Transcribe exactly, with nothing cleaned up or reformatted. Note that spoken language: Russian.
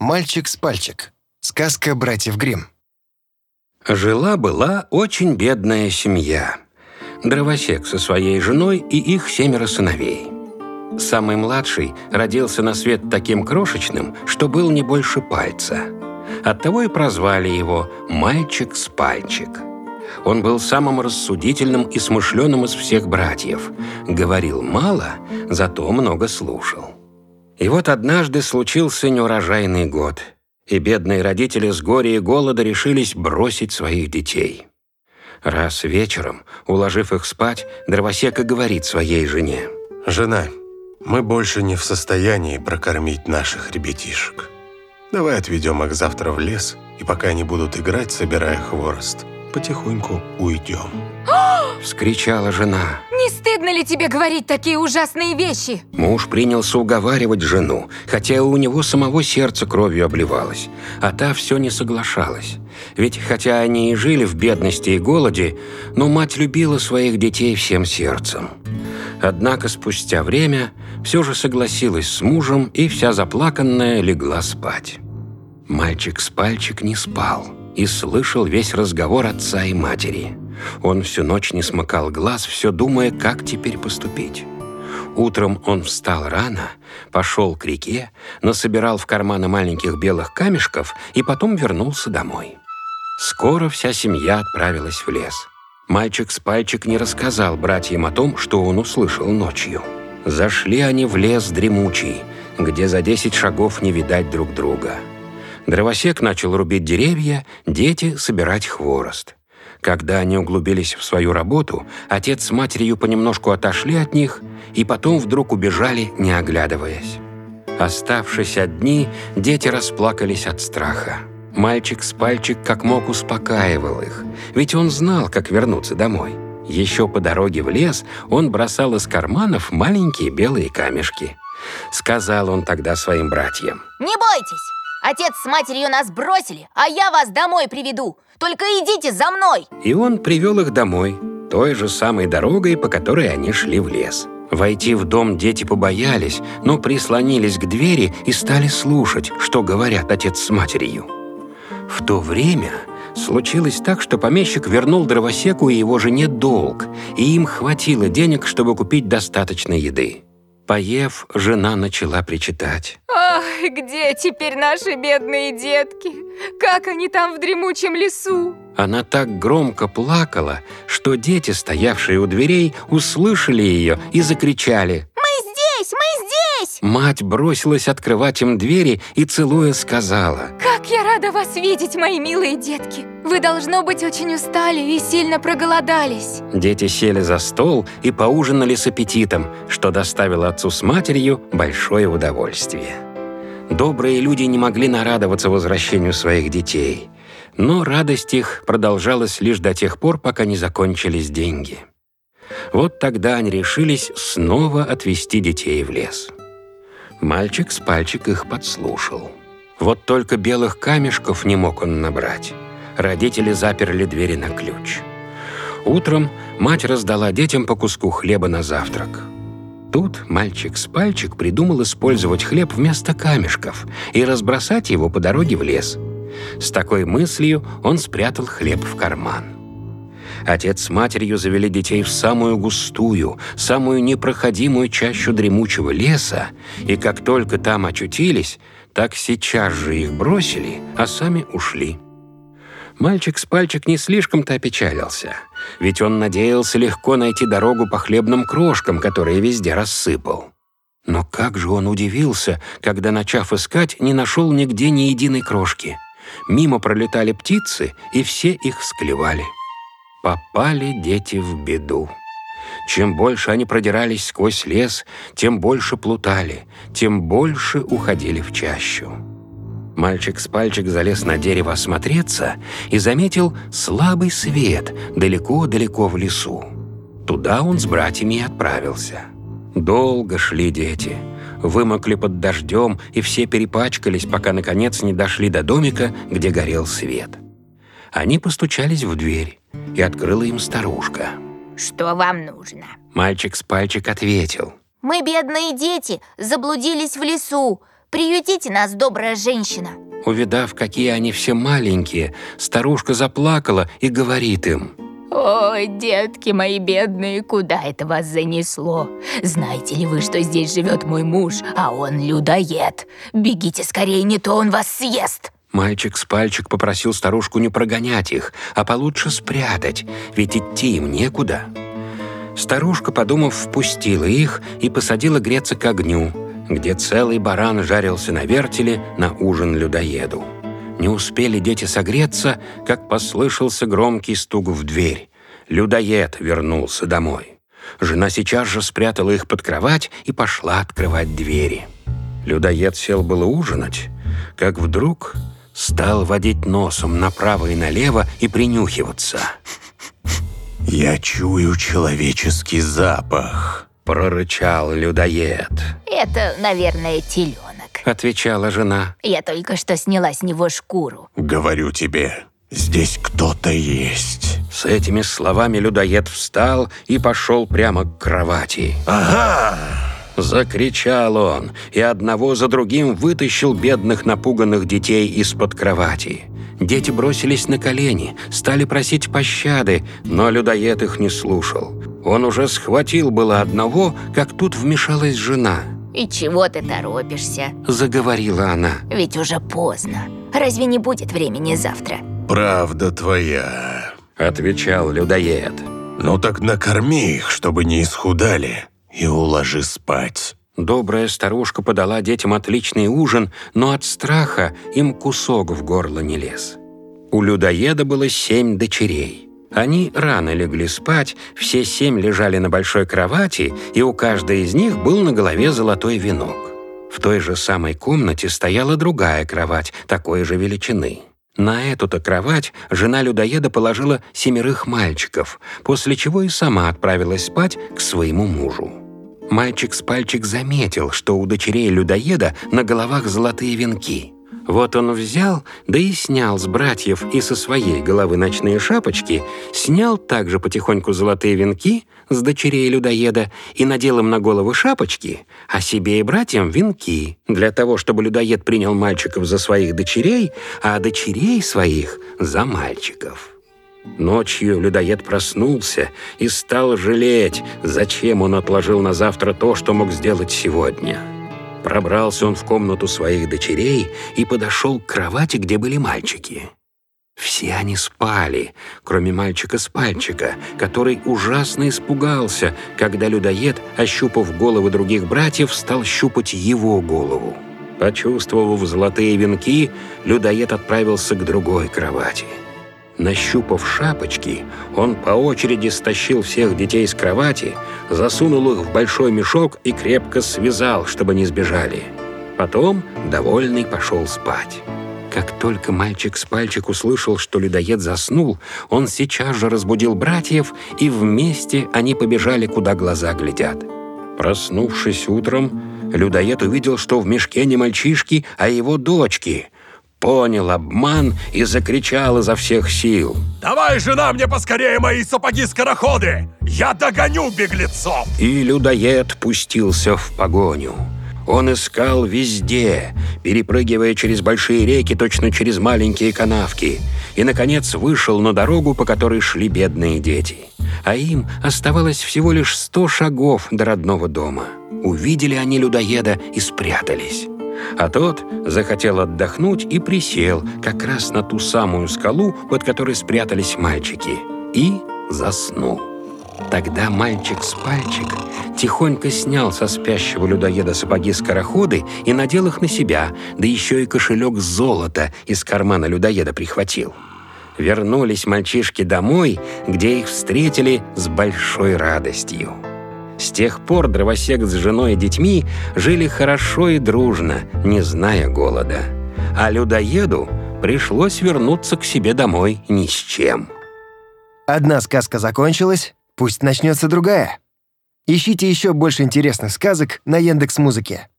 Мальчик с пальчик. Сказка братьев Гримм. Жила-была очень бедная семья. Дровосек со своей женой и их семеро сыновей. Самый младший родился на свет таким крошечным, что был не больше пальца. Оттого и прозвали его «Мальчик с пальчик». Он был самым рассудительным и смышленым из всех братьев. Говорил мало, зато много слушал. И вот однажды случился неурожайный год, и бедные родители с горя и голода решились бросить своих детей. Раз вечером, уложив их спать, дровосек и говорит своей жене: «Жена, мы больше не в состоянии прокормить наших ребятишек. Давай отведем их завтра в лес, и пока они будут играть, собирая хворост, потихоньку уйдем». Вскричала жена. Не стыдно ли тебе говорить такие ужасные вещи? Муж принялся уговаривать жену, хотя у него самого сердце кровью обливалось, а та все не соглашалась. Ведь хотя они и жили в бедности и голоде, но мать любила своих детей всем сердцем. Однако спустя время все же согласилась с мужем и вся заплаканная легла спать. Мальчик с пальчик не спал и слышал весь разговор отца и матери. Он всю ночь не смыкал глаз, все думая, как теперь поступить. Утром он встал рано, пошел к реке, насобирал в карманы маленьких белых камешков и потом вернулся домой. Скоро вся семья отправилась в лес. Мальчик с пальчик не рассказал братьям о том, что он услышал ночью. Зашли они в лес дремучий, где за десять шагов не видать друг друга. Дровосек начал рубить деревья, дети собирать хворост. Когда они углубились в свою работу, отец с матерью понемножку отошли от них и потом вдруг убежали, не оглядываясь. Оставшись одни, дети расплакались от страха. Мальчик с пальчик как мог успокаивал их, ведь он знал, как вернуться домой. Еще по дороге в лес он бросал из карманов маленькие белые камешки. Сказал он тогда своим братьям: «Не бойтесь! Отец с матерью нас бросили, а я вас домой приведу. Только идите за мной!» И он привел их домой, той же самой дорогой, по которой они шли в лес. Войти в дом дети побоялись, но прислонились к двери и стали слушать, что говорят отец с матерью. В то время случилось так, что помещик вернул дровосеку и его жене долг, и им хватило денег, чтобы купить достаточно еды. Поев, жена начала причитать: Ах, где теперь наши бедные детки? Как они там в дремучем лесу? Она так громко плакала, что дети, стоявшие у дверей, услышали ее и закричали: «Мы здесь! Мы здесь!» Мать бросилась открывать им двери и, целуя, сказала: Как я рада вас видеть, мои милые детки! Вы, должно быть, очень устали и сильно проголодались. Дети сели за стол и поужинали с аппетитом, что доставило отцу с матерью большое удовольствие. Добрые люди не могли нарадоваться возвращению своих детей, но радость их продолжалась лишь до тех пор, пока не закончились деньги. Вот тогда они решились снова отвезти детей в лес. Мальчик с пальчик их подслушал. Вот только белых камешков не мог он набрать. Родители заперли двери на ключ. Утром мать раздала детям по куску хлеба на завтрак. Тут мальчик с пальчик придумал использовать хлеб вместо камешков и разбросать его по дороге в лес. С такой мыслью он спрятал хлеб в карман. Отец с матерью завели детей в самую густую, самую непроходимую чащу дремучего леса, и как только там очутились, так сейчас же их бросили, а сами ушли. Мальчик с пальчик не слишком-то опечалился, ведь он надеялся легко найти дорогу по хлебным крошкам, которые везде рассыпал. Но как же он удивился, когда, начав искать, не нашел нигде ни единой крошки. Мимо пролетали птицы, и все их склевали. Попали дети в беду. Чем больше они продирались сквозь лес, тем больше плутали, тем больше уходили в чащу. Мальчик с пальчик залез на дерево осмотреться и заметил слабый свет далеко-далеко в лесу. Туда он с братьями и отправился. Долго шли дети, вымокли под дождем и все перепачкались, пока, наконец, не дошли до домика, где горел свет. Они постучались в дверь, и открыла им старушка. «Что вам нужно?» Мальчик с пальчик ответил: «Мы, бедные дети, заблудились в лесу. Приютите нас, добрая женщина. Увидав, какие они все маленькие, старушка заплакала и говорит им: «Ой, детки мои бедные, куда это вас занесло? Знаете ли вы, что здесь живет мой муж, а он людоед? Бегите скорее, не то он вас съест!» Мальчик с пальчик попросил старушку не прогонять их, а получше спрятать, ведь идти им некуда. Старушка, подумав, впустила их и посадила греться к огню, где целый баран жарился на вертеле на ужин людоеду. Не успели дети согреться, как послышался громкий стук в дверь. Людоед вернулся домой. Жена сейчас же спрятала их под кровать и пошла открывать двери. Людоед сел было ужинать, как вдруг стал водить носом направо и налево и принюхиваться. «Я чую человеческий запах», — прорычал людоед. «Это, наверное, теленок», — отвечала жена. «Я только что сняла с него шкуру». «Говорю тебе, здесь кто-то есть». С этими словами людоед встал и пошел прямо к кровати. «Ага!» Закричал он, и одного за другим вытащил бедных напуганных детей из-под кровати. Дети бросились на колени, стали просить пощады, но людоед их не слушал. Он уже схватил было одного, как тут вмешалась жена. «И чего ты торопишься?» — заговорила она. «Ведь уже поздно. Разве не будет времени завтра?» «Правда твоя», — отвечал людоед. «Ну так накорми их, чтобы не исхудали, и уложи спать». Добрая старушка подала детям отличный ужин, но от страха им кусок в горло не лез. У людоеда было семь дочерей. Они рано легли спать, все семь лежали на большой кровати, и у каждой из них был на голове золотой венок. В той же самой комнате стояла другая кровать, такой же величины. На эту-то кровать жена людоеда положила семерых мальчиков, после чего и сама отправилась спать к своему мужу. Мальчик с пальчик заметил, что у дочерей людоеда на головах золотые венки. Вот он взял, да и снял с братьев и со своей головы ночные шапочки, снял также потихоньку золотые венки с дочерей людоеда и надел им на головы шапочки, а себе и братьям венки, для того, чтобы людоед принял мальчиков за своих дочерей, а дочерей своих за мальчиков. Ночью людоед проснулся и стал жалеть, зачем он отложил на завтра то, что мог сделать сегодня. Пробрался он в комнату своих дочерей и подошел к кровати, где были мальчики. Все они спали, кроме мальчика с пальчика, который ужасно испугался, когда людоед, ощупав головы других братьев, стал щупать его голову. Почувствовав золотые венки, людоед отправился к другой кровати. Нащупав шапочки, он по очереди стащил всех детей с кровати, засунул их в большой мешок и крепко связал, чтобы не сбежали. Потом, довольный, пошел спать. Как только мальчик с пальчик услышал, что людоед заснул, он сейчас же разбудил братьев, и вместе они побежали, куда глаза глядят. Проснувшись утром, людоед увидел, что в мешке не мальчишки, а его дочки. Понял обман и закричал изо всех сил: «Давай, жена, мне поскорее мои сапоги-скороходы! Я догоню беглецов!» И людоед пустился в погоню. Он искал везде, перепрыгивая через большие реки, точно через маленькие канавки, и, наконец, вышел на дорогу, по которой шли бедные дети. А им оставалось всего лишь сто шагов до родного дома. Увидели они людоеда и спрятались. А тот захотел отдохнуть и присел как раз на ту самую скалу, под которой спрятались мальчики, и заснул. Тогда мальчик с пальчик тихонько снял со спящего людоеда сапоги-скороходы и надел их на себя, да еще и кошелек золота из кармана людоеда прихватил. Вернулись мальчишки домой, где их встретили с большой радостью. С тех пор дровосек с женой и детьми жили хорошо и дружно, не зная голода. А людоеду пришлось вернуться к себе домой ни с чем. Одна сказка закончилась, пусть начнется другая. Ищите еще больше интересных сказок на Яндекс.Музыке.